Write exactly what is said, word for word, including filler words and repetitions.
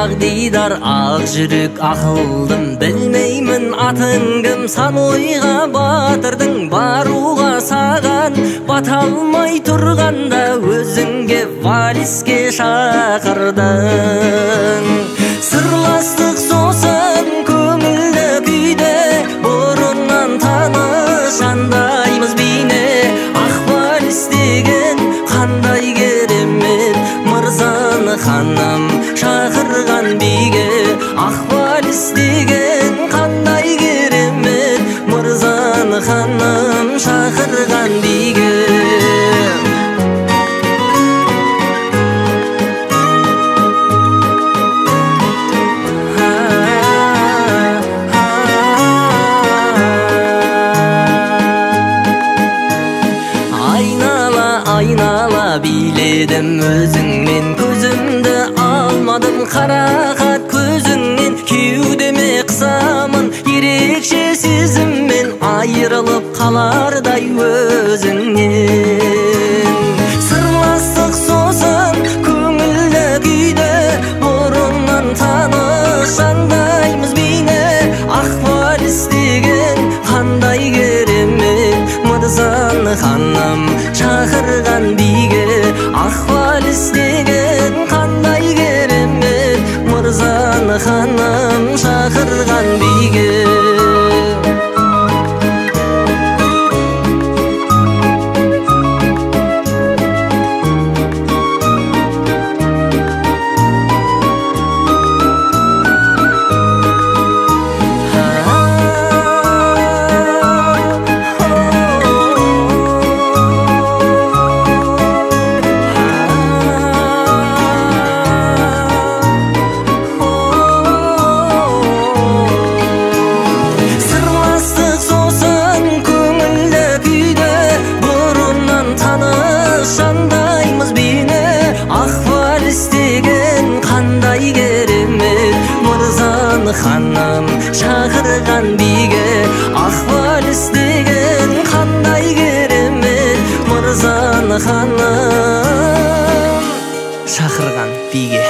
ак дидар ак жүрүк акылдым билмеймин атың ким сан ойга батырдың барууга саган бата алмай турганда өзүңгө валиске шакырдың сырластык сосын көңүлдө күйдө борунан таанышандаймыз бийне ак валис деген кандай керемет мырзаны ханым шакырган бийге ак валис деген кандай керемет мырзаны ханым шакырган бийге айнала бийледим өзүңмен көзүмдү алмадым каракат көзүңнен кеудеме кысамын ерекше сезиммен айрылып калардай өзүңнен сырластык сосын көңүлдө күйдө борунан таанышандаймыз бийне ак валис деген кандай керемет мырзаны ханым шакырган бийге ак валис деген кандай керемет мырзаны ханым шакырган бийге шандаймыз бийне ак валис деген кандай керемет мырзаны ханым шакырган бийге ак валис деген кандай керемет мырзаны ханым шакырган бийге